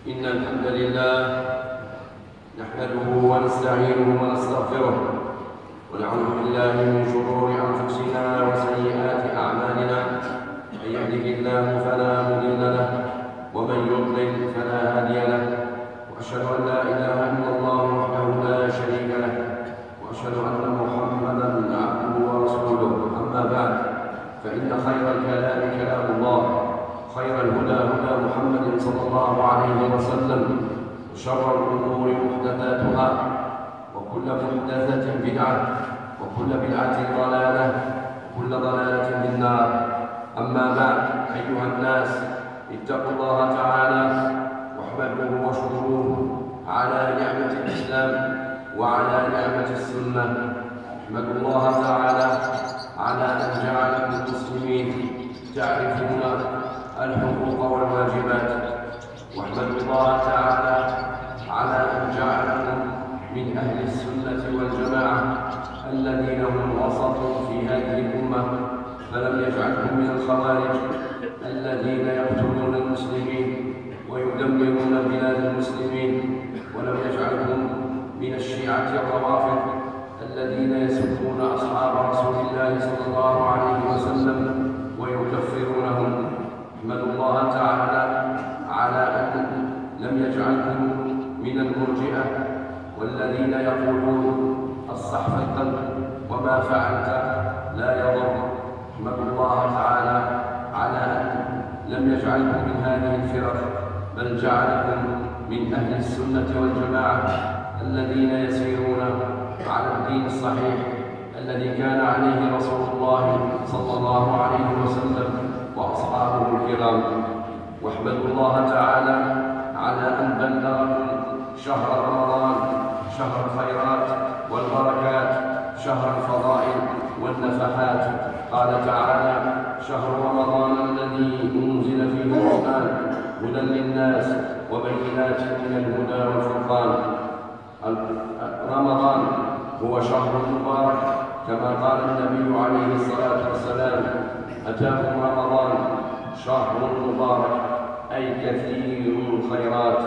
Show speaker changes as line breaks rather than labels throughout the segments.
إن الحمد لله نحمده ونستعينه ونستغفره ونعوذ بالله من شرور أنفسنا وسيئات أعمالنا. من يهده الله فلا مضل له ومن يضلل فلا هادي له، وأشهد أن لا إله إلا الله وحده لا شريك له، وأشهد أن محمدا عبده ورسوله. أما بعد، فإن خير الكلام كلام الله، خير الهدى هدى محمد صلى الله عليه وسلم، وشر الأمور محدثاتها، وكل محدثة بدعة، وكل بدعة ضلالة، وكل ضلالة في النار. أما بعد، أيها الناس، اتقوا الله تعالى واحمدوه واشكروه على نعمة الإسلام وعلى نعمة السنة. احمدوا الله تعالى على أن جعلكم مسلمين تعرفون الحقوق والواجبات، واحمدوا الله تعالى على أن جعلكم من أهل السنة والجماعة الذين هم وسط في هذه الأمة، فلم يجعلكم من الخوارج الذين يقتلون المسلمين ويدمرون بلاد المسلمين، ولم يجعلكم من الشيعة الروافض الذين يسبون أصحاب رسول الله صلى الله عليه وسلم ويكفرونهم. احمدوا الله تعالى على أن لم يجعلكم من المرجئة والذين يقولون الصح في القلب وما فعلت لا يضر. احمدوا الله تعالى على أن لم يجعلكم من هذه الفرق، بل جعلكم من أهل السنة والجماعة الذين يسيرون على الدين الصحيح الذي كان عليه رسول الله صلى الله عليه وسلم وأصحابه الكرام. واحمدوا الله تعالى على أن بلغكم شهر رمضان، شهر الخيرات والبركات، شهر الفضائل والنفحات. قال تعالى: شهر رمضان الذي أنزل فيه القرآن هدى للناس وبينات من الهدى والفرقان. رمضان هو شهر مبارك، كما قال النبي عليه الصلاة والسلام: أتاكم رمضان شهر مبارك، أي كثير الخيرات.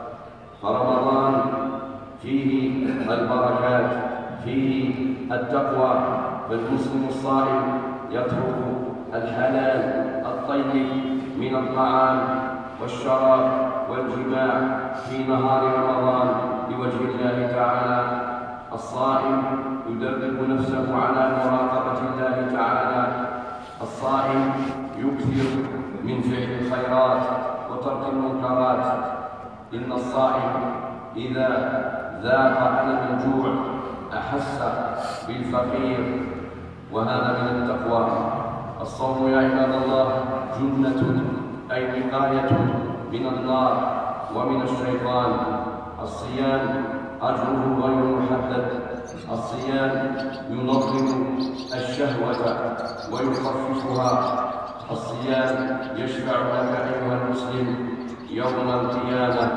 فرمضان فيه البركات، فيه التقوى، فالمسلم الصائم يترك الحلال الطيب من الطعام والشراب والجماع في نهار رمضان لوجه الله تعالى. الصائم يدرب نفسه على مراقبة الله تعالى. الصائم يكثر من فعل الخيرات وترك المنكرات. إن الصائم إذا ذاق ألم الجوع أحس بالفقير، وهذا من التقوى. الصوم يا عباد الله جنة، أي وقاية من النار ومن الشيطان. الصيام أجره غير محدد. الصيام ينظم الشهوة ويخففها. الصيام يشفع لك أيها المسلم يوم القيامة.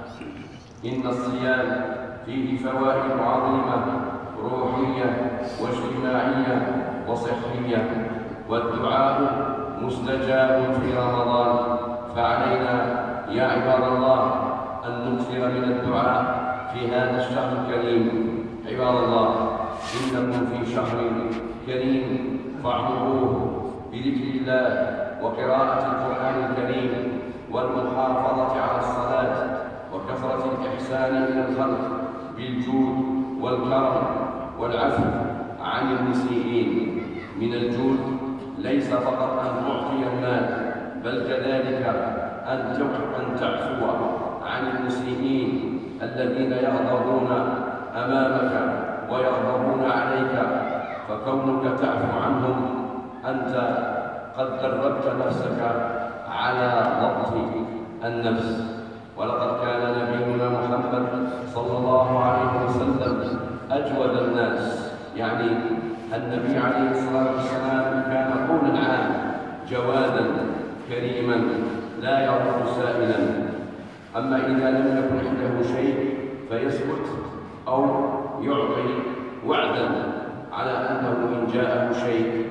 إن الصيام فيه فوائد عظيمة روحية واجتماعية وصحية، والدعاء مستجاب في رمضان. فعلينا يا عباد الله أن نكثر من الدعاء في هذا الشهر الكريم. عباد الله، إنكم في شهر كريم، فاعمروه بذكر الله وقراءة القرآن الكريم والمحافظة على الصلاة وكثرة الإحسان إلى الخلق بالجود والكرم والعفو عن المسيئين. من الجود ليس فقط أن تعطي المال، بل كذلك أن تعفو عن المسيئين الذين يغضبون أمامك ويغضبون عليك، فكونك تعفو عنهم أنت قد دربت نفسك على ضبط النفس. ولقد كان نبينا محمد صلى الله عليه وسلم أجود الناس، يعني النبي عليه الصلاة والسلام كان قولا عام جوادا كريما لا يرد سائلا. أما إذا لم يكن عنده شيء فيسكت أو يعطي وعدا على أنه إن جاءه شيء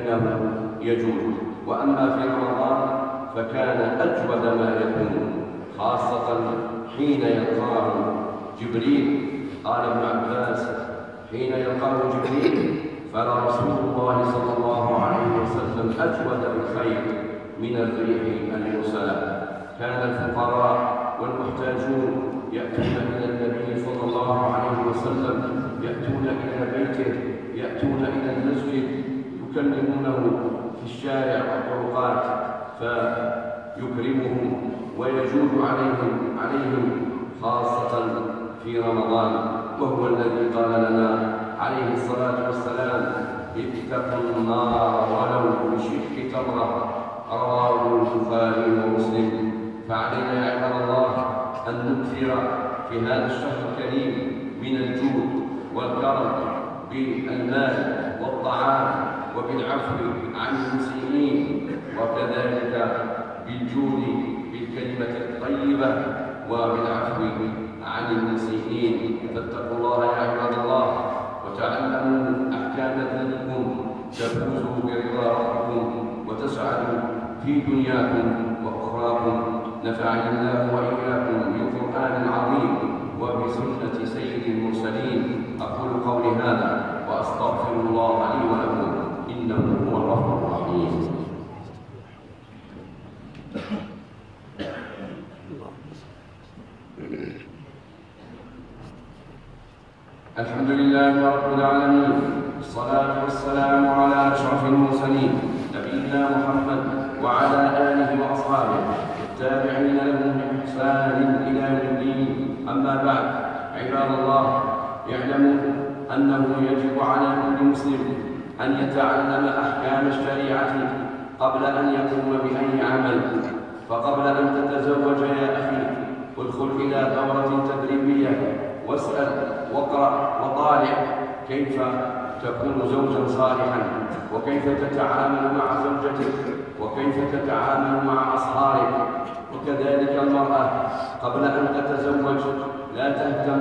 فإنه يجود. وأما في رمضان فكان أجود ما يكون، خاصة حين يلقاه جبريل. قال ابن عباس: حين يلقاه جبريل فلرسول الله صلى الله عليه وسلم أجود بالخير من الريح المرسلة. كان الفقراء والمحتاجون يأتون إلى النبي صلى الله عليه وسلم، يأتون إلى بيته، يأتون إلى المسجد، يكلمونه في الشارع والطرقات فيكرمهم ويجود عليهم خاصة في رمضان، وهو الذي قال لنا عليه الصلاة والسلام: اتقوا النار ولو بشق تمرة. رواه البخاري ومسلم. فعلينا يا عباد الله أن نكثر في هذا الشهر الكريم من الجود والكرم بالمال والطعام وبالعفو عن المسيئين، وكذلك بالجود بالكلمة الطيبة وبالعفو عن المسيئين. فاتقوا الله يا عباد الله وتعلموا أحكام دينكم تفوزوا برضا ربكم وتسعدوا في دنياكم وأخراكم. نفعني الله وإياكم بالقرآن العظيم وبسنة سيد المرسلين. أقول قولي هذا وأستغفر الله لي ولكم إنه هو الغفور الرحيم. الحمد لله رب العالمين، والصلاة والسلام على أشرف المرسلين نبينا محمد وعلى آله وأصحابه التابعين لهم بإحسان إلى يوم الدين. أما بعد، عباد الله، اعلموا أنه يجب على كل مسلم أن يتعلم أحكام الشريعة قبل أن يقوم بأي عمل. فقبل أن تتزوج يا أخي ادخل إلى دورة تدريبية واسأل واقرأ وطالع كيف تكون زوجا صالحا، وكيف تتعامل مع زوجتك، وكيف تتعامل مع أصهارك. وكذلك المرأة قبل أن تتزوج لا تهتم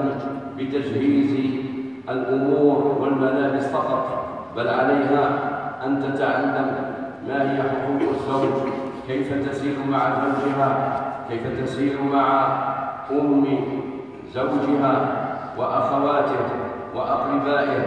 بتجهيز الأمور والملابس فقط، بل عليها أن تتعلم ما هي حقوق الزوج، كيف تسير مع زوجها، كيف تسير مع أم زوجها وأخواته وأقربائه،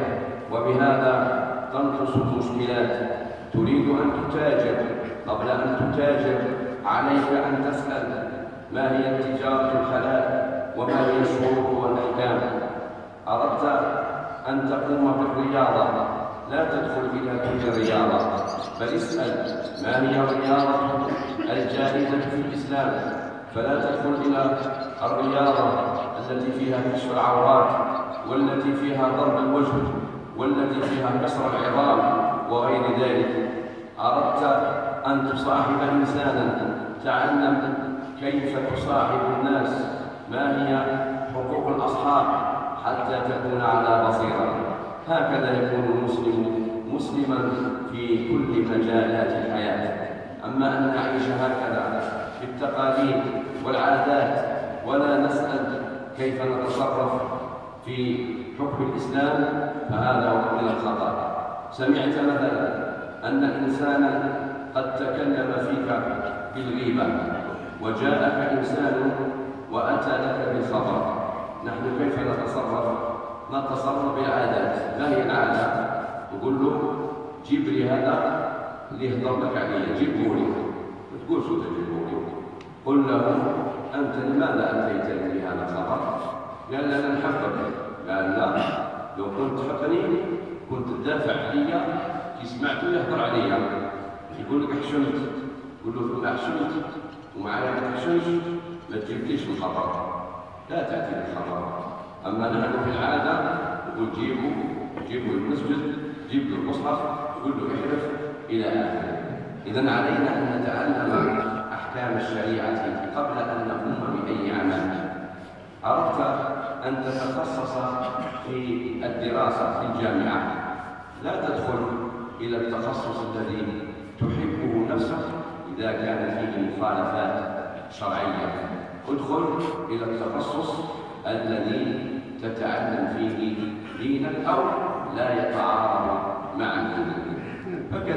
وبهذا تنقص المشكلات. تريد أن تتاجر، قبل أن تتاجر عليك أن تسأل ما هي التجارة الحلال وما هي الشروط والأحكام. أردت أن تقوم بالرياضة، لا تدخل إلى كل رياضة، بل اسأل ما هي الرياضة الجائزة في الإسلام. فلا تدخل إلى الرياضة التي فيها كشف العورات، والتي فيها ضرب الوجه، والتي فيها كسر العظام وغير ذلك. أردت أن تصاحب إنسانا، تعلم كيف تصاحب الناس، ما هي حقوق الأصحاب، حتى تكون على بصيرة. هكذا يكون المسلم مسلما في كل مجالات الحياة. أما أن نعيش هكذا بالتقاليد والعادات ولا نسأل كيف نتصرف في حكم الإسلام، فهذا هو من الخطأ. سمعت مثلا أن إنسانا قد تكلم فيك بالغيبة، وجاءك إنسان وأتى لك بالخبر. نحن كيف نتصرف؟ نتصرف بالعادات. ما هي العادة؟ تقول له: جيب لي هذا اللي يهضر لك عليه، جيبه لي. ما تقولش تجيبه لي، قل له: أنت لماذا أتيتني بهذا الخبر؟ قال: أنا نحبك. قال: لا، لو كنت تحبني كنت تدافع عليا كي سمعته يهضر عليا، يقول لك حشمت، تقول له: لا حشمت ومعايا ما حشمتش، ما تجيبليش الخبر، لا تأتي بالخبر. أما نحن في العادة نقول: جيبوا المسجد، جيب له المصحف، قل له احلف إلى آخره. إذن علينا أن نتعلم أحكام الشريعة قبل أن نقوم بأي عمل. أردت أن تتخصص في الدراسة في الجامعة، لا تدخل إلى التخصص الذي تحبه نفسك إذا كان فيه مخالفات شرعية. ادخل إلى التخصص الذي تتعلم فيه دينك أو لا يتعارض مع دينك.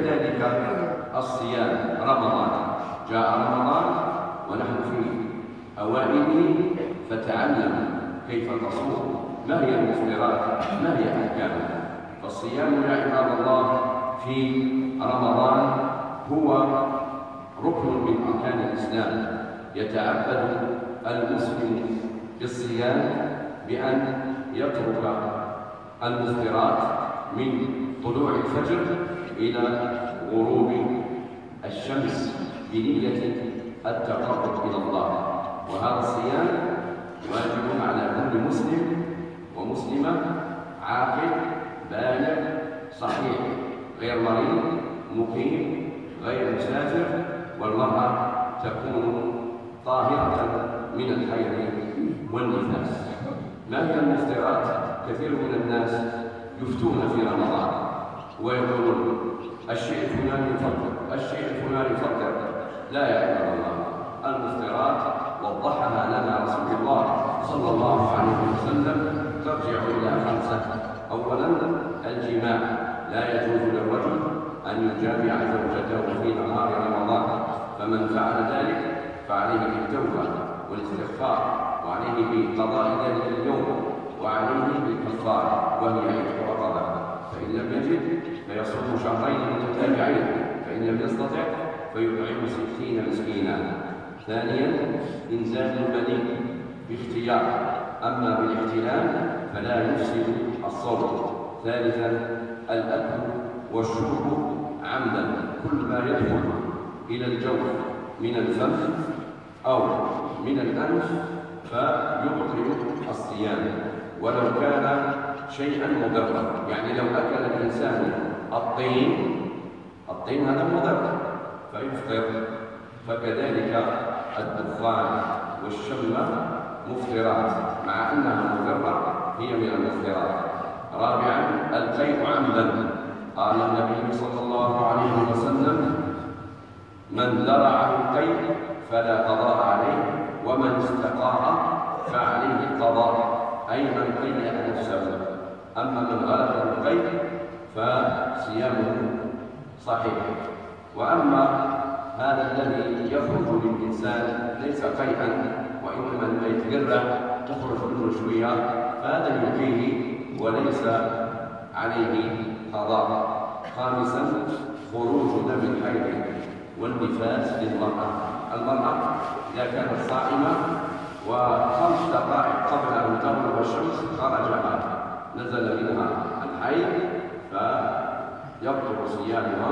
فكذلك الصيام، رمضان جاء رمضان ونحن في أوائله فتعلم كيف تصوم، ما هي المفطرات، ما هي أحكامها. فالصيام يا عباد الله في رمضان هو ركن من أركان الإسلام. يتعبد المسلم بالصيام بأن يترك المفطرات من طلوع الفجر إلى غروب الشمس بنية التقرب إلى الله. وهذا الصيام واجب على كل مسلم ومسلمة عاقل بالغ صحيح، غير مريض، مقيم، غير مسافر، والمرأة تكون طاهرة من الحيض والنفاس. ما هي المفطرات؟ كثير من الناس يفتون في رمضان ويقولون الشيء الفلاني يفطر، الشيء الفلاني يفطر. لا يا عباد الله، المفطرات وضحها لنا رسول الله صلى الله عليه وسلم ترجع إلى 5. أولا الجماع، لا يجوز للرجل أن يجامع زوجته في نهار رمضان، فمن فعل ذلك فعليه بالتوبة والاستغفار، وعليه بقضاء ذلك اليوم، وعليه بالكفارة وهي عتق رقبة، فإن لم يجد فيصوم شهرين متتابعين، فإن لم يستطع فيطعم 60 مسكينا. ثانيا إنزال المني باختيار، أما بالاحتلام فلا يفسد الصوم. ثالثا الأكل والشرب عمدا، كل ما يدخل إلى الجوف من الفم أو من الأنف فيبطل الصيام ولو كان شيئا مضرا. يعني لو أكل الإنسان الطين هذا مضر فيفطر، فكذلك الدخان والشم مفطرات مع أنها مضرة، هي من المفطرات. رابعا القيء عمدا، قال النبي صلى الله عليه وسلم من درعه القيء فلا قضاء عليه، ومن استقاء فعليه القضاء، أي من قيأ نفسه. أما من غلبه القيء فصيامه صحيح. وأما هذا الذي يخرج للإنسان ليس قيئا، وإنما الميت قرة تخرج منه شوية، فهذا يقيه وليس عليه قضاء. خامسا خروج دم الحيض والنفاس للمرأة. المرأة إذا كانت صائمة و5 دقائق قبل أن تغرب الشمس خرجها نزل منها الحيض فيبطل صيامها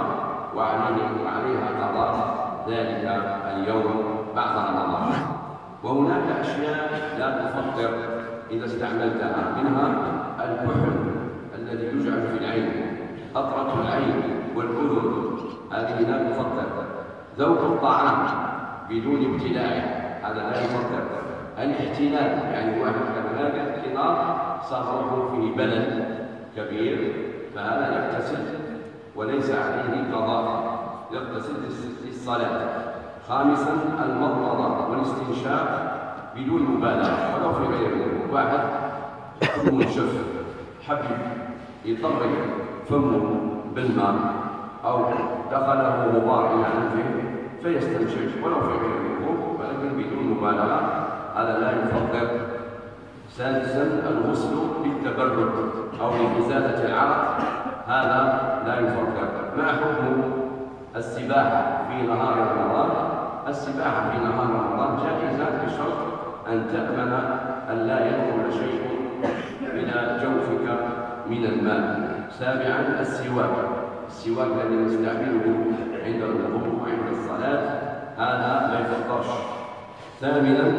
وعليها قضاء ذلك اليوم بعد رمضان. وهناك أشياء لا تفطر إذا استعملتها، منها الكحل الذي يجعل في العين، قطرة العين والأذن، هذه لا تفطر. ذوق الطعام بدون ابتلاعه، هذا لا يفطر. الاحتلال، يعني واحد كان لاقى احتلال صار فيه بلد كبير فهذا يغتسل وليس عليه قضاء، يغتسل للصلاة. خامسا المضمضة والاستنشاق بدون مبالغة ولو في غير الوضوء. واحد منشف حب يطرق فمه بالماء أو دخله غبار إلى أنفه فيستنشق ولو في غير الوضوء ولكن بدون مبالغة، هذا لا يفطر. سادسا الغسل بالتبرد أو لإزالة العرق، هذا لا يفطر. ما حكم السباحة في نهار رمضان؟ السباحة في نهار رمضان جائزة بشرط أن تأمن أن لا يدخل شيء إلى جوفك من الماء. سابعا السواك الذي نستعمله عند الوضوء وعند الصلاة، هذا لا يفطرش. ثامنا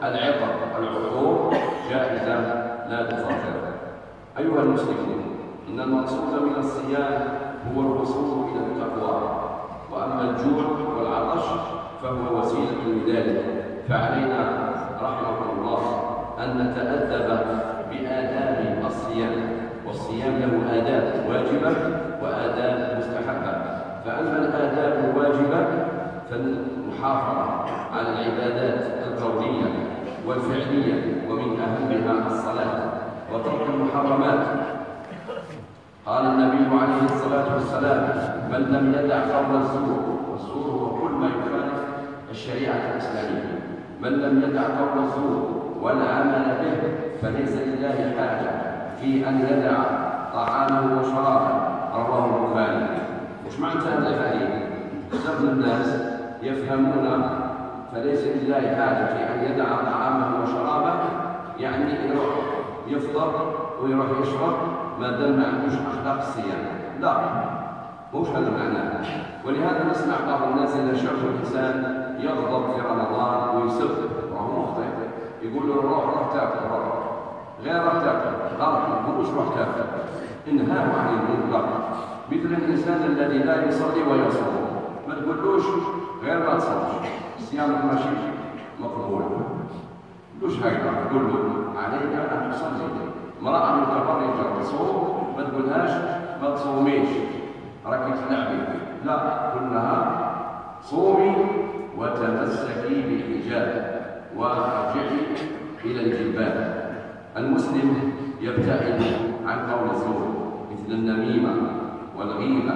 العطور جائزة لا تفطر. أيها المسلمون، إن المقصود من الصيام هو الوصول إلى التقوى، وأما الجوع والعطش فهو وسيلة لذلك. فعلينا رحمه الله أن نتأدب بآداب الصيام، والصيام له آداب واجبة وآداب مستحبة. فأما الآداب الواجبة فالمحافظة على العبادات القولية والفعلية، ومن أهمها الصلاة، وترك المحرمات. قال النبي عليه الصلاة والسلام من لم يدع قول الزور، والزور هو كل ما يخالف الشريعة الإسلامية، من لم يدع قول الزور والعمل به فليس لله حاجة في أن يدع طعامه وشرابه. رواه البخاري. وش معنى هذا الحديث؟ كثير من الناس يفهمون فليس لله حاجة في أن يدع طعامه وشرابه، يعني يروح يفطر ويروح يشرب ما دام ما عندوش أخلاق الصيام. لا، مش هذا معناه. ولهذا نسمع بعض الناس إذا شاف الإنسان يغضب في رمضان ويسب وهو مخطئ، يقول له روح تاكل، غير روح تاكل، غلط، ما تقولوش روح تاكل، انهاه عن المنكر. مثل الإنسان الذي لا يصلي ويصوم، ما تقولوش غير ما تصومش، صيامك ماشي مقبول. لوش هكذا؟ تقول له عليك أن تصلي. امرأة متبرجة تصوم ما تقولهاش ما تصوميش راكي تلعبي، لا، قل لها صومي وتمسكي بالحجاب وارجعي إلى الجلباب. المسلم يبتعد عن قول الزور مثل النميمة والغيبة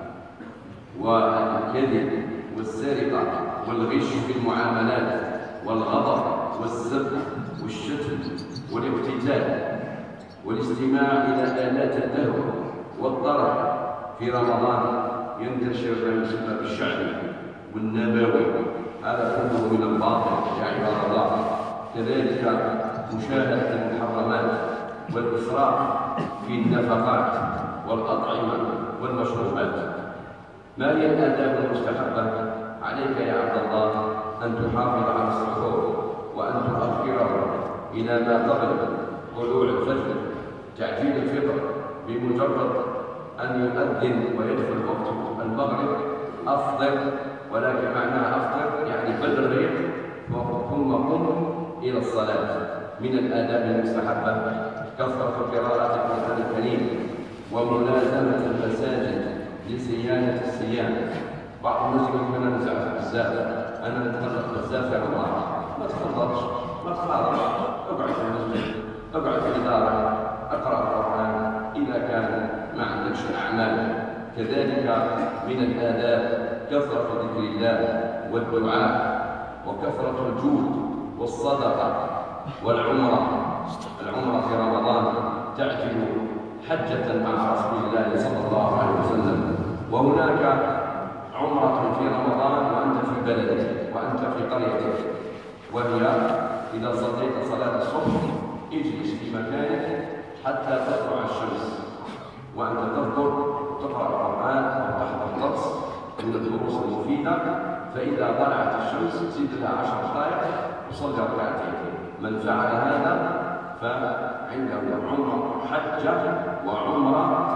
والكذب والسرقة والغش في المعاملات والغضب والسب والشتم والاقتتال والاستماع إلى آلات اللهو والضرب. في رمضان ينتشر ما يسمى بالشعبي والنبوي، هذا كله من الباطل يا عباد الله. كذلك مشاهدة المحرمات والإسراف في النفقات والأطعمة والمشروبات. ما هي الآداب المستحبة؟ عليك يا عبد الله أن تحافظ على السحور وأن تؤخره إلى ما قبل طلوع الفجر. تعجيل الفطر بمجرد أن يؤذن ويدخل وقت المغرب أفطر، ولكن معناها أفطر يعني بدري ثم قم إلى الصلاة. من الآداب المستحبة كثرة قراءة القرآن الكريم وملازمة المساجد لصيانة الصيام. بعض الناس يقول أنا نزعف بزاف، أنا نتخلق بزاف يا الله. ما تخلطش، ما تخالطش، اقعد في المسجد، اقعد في الإدارة، اقرأ القرآن إذا كان ما عندكش أعمال. كذلك من الآداب كثرة ذكر الله والدعاء وكثرة الجود والصدقة والعمرة. العمرة في رمضان تعجل حجة مع رسول الله صلى الله عليه وسلم. وهناك عمرة في رمضان وأنت في بلدك وأنت في قريتك، وهي إذا صليت صلاة الصبح اجلس في مكانك حتى تطلع الشمس وأنت تذكر تقرأ القرآن وتحضر درس من الدروس المفيدة. فإذا طلعت الشمس زد لها 10 دقائق وصلي ركعتين. من فعل هذا فعنده عمرة حجة وعمرة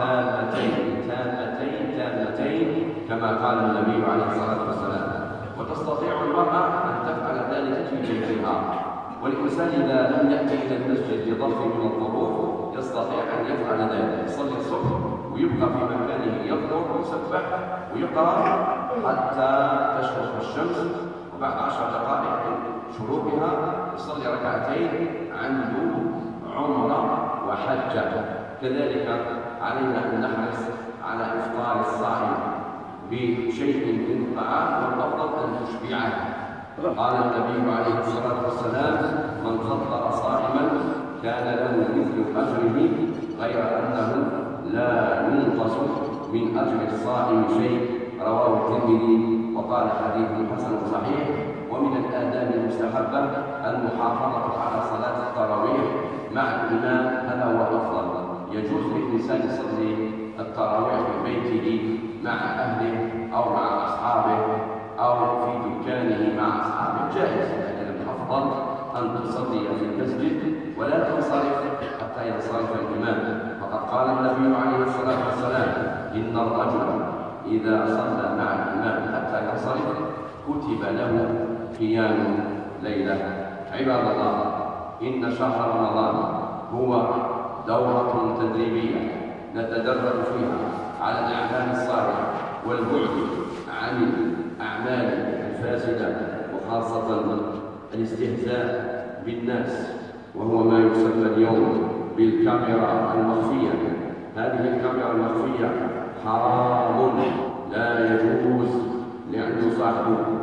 تامتين كما قال النبي عليه الصلاة والسلام. وتستطيع المرأة أن تفعل ذلك في بيتها. والإنسان إذا لم يأتي إلى المسجد لظرف من الظروف يستطيع أن يفعل ذلك، يصلي الصبح ويبقى في مكانه يذكر ويسبح ويقرأ حتى تشرق الشمس، وبعد 10 دقائق من شروقها يصلي ركعتين، عنده عمرة وحجة. كذلك علينا أن نحرص على إفطار الصائم بشيء من الطعام، والأفضل أن تشبعه. قال النبي عليه الصلاة والسلام: من فطر صائما كان له مثل أجره غير أنه لا ينقص من أجر الصائم شيء. رواه الترمذي وقال حديث حسن صحيح. ومن الآداب المستحبة المحافظة على صلاة التراويح مع الإمام، هذا هو الأفضل. يجوز للإنسان يصلي التراويح في بيته مع أهله أو مع أصحابه أو في دكانه مع أصحابه، جائز، لكن الأفضل أن تصلي في المسجد ولا تنصرف حتى ينصرف الإمام. فقد قال النبي عليه الصلاة والسلام: إن الرجل إذا صلى مع الإمام حتى ينصرف كتب له قيام ليلة. عباد الله، إن شهر رمضان هو دورة تدريبية نتدرب فيها على الأعمال الصالحة والبعد عن الأعمال الفاسدة، وخاصة الاستهزاء بالناس، وهو ما يسمى اليوم بالكاميرا المخفية. هذه الكاميرا المخفية حرام، لا يجوز لأن صاحبه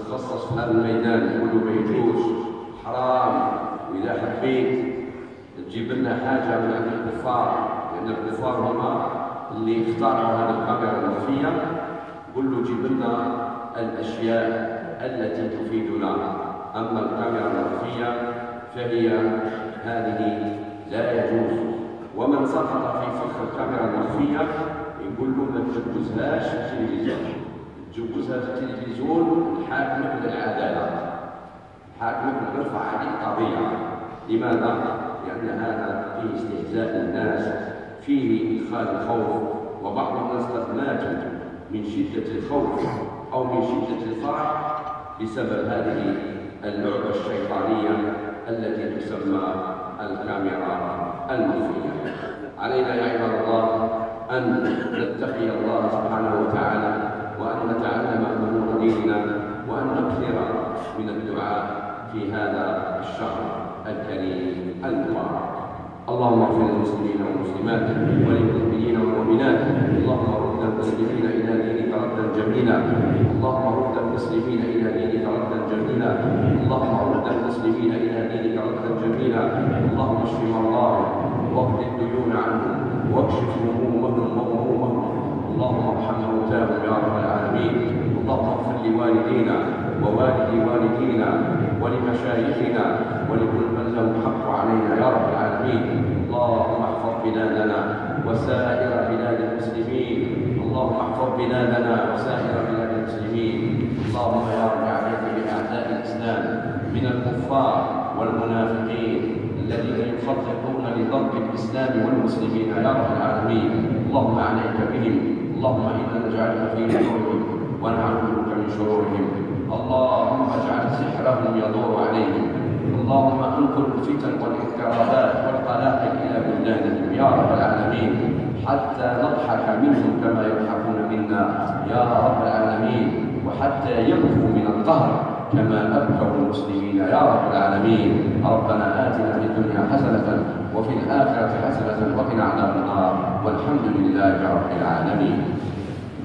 ويتخصص في هذا الميدان يقول له ما يجوز حرام، وإذا حبيت تجيب لنا حاجة من عند الكفار، لأن الكفار هما اللي اخترعوا هذه الكاميرا المخفية، قل له جيب لنا الأشياء التي تفيدنا. أما الكاميرا المخفية فهي هذه لا يجوز. ومن سقط في فخ الكاميرا المخفية يقول له ما تجوزهاش في التلفزيون، تجوزها في التلفزيون حاكمك للعدالة، حاكمك يرفع هذه القضية. لماذا؟ لأن هذا فيه استهزاء الناس، فيه إدخال الخوف، وبعض الناس قد ماتوا من شدة الخوف أو من شدة الفرح بسبب هذه اللعبة الشيطانية التي تسمى الكاميرا المخفية. علينا يا عباد الله أن نتقي الله سبحانه وتعالى، وأن نتعلم أمور ديننا، وأن نكثر من الدعاء في هذا الشهر الكريم المبارك. اللهم اغفر للمسلمين والمسلمات وللمؤمنين والمؤمنات، اللهم رد المسلمين إلى دينك ردا جميلا، اللهم رد المسلمين إلى دينك ردا جميلا، اللهم رد المسلمين إلى دينك ردا جميلا، اللهم اشف مرضاهم واقض الديون عنهم واكشف همومهم وغمومهم، اللهم ارحم موتاهم يا رب العالمين، اللهم اغفر لوالدينا ووالدي والدينا ولمشايخنا ولكل من له حق علينا يا رب العالمين. اللهم احفظ بلادنا وسائر بلاد المسلمين، اللهم احفظ بلادنا وسائر بلاد المسلمين. اللهم يا رب عليك باعداء الاسلام من الكفار والمنافقين الذين يخططون لضرب الاسلام والمسلمين يا رب العالمين. اللهم عليك بهم، اللهم انا نجعلك في نحورهم ونعوذ بك من شرورهم. اللهم اجعل سحرهم يدور عليهم، اللهم انقل الفتن والاضطرابات والقلاقل الى بلدانهم يا رب العالمين، حتى نضحك منهم كما يضحكون منا يا رب العالمين، وحتى يبكوا من القهر كما ابكوا المسلمين يا رب العالمين. ربنا آتنا في الدنيا حسنة وفي الآخرة حسنة وقنا عذاب النار، والحمد لله رب العالمين.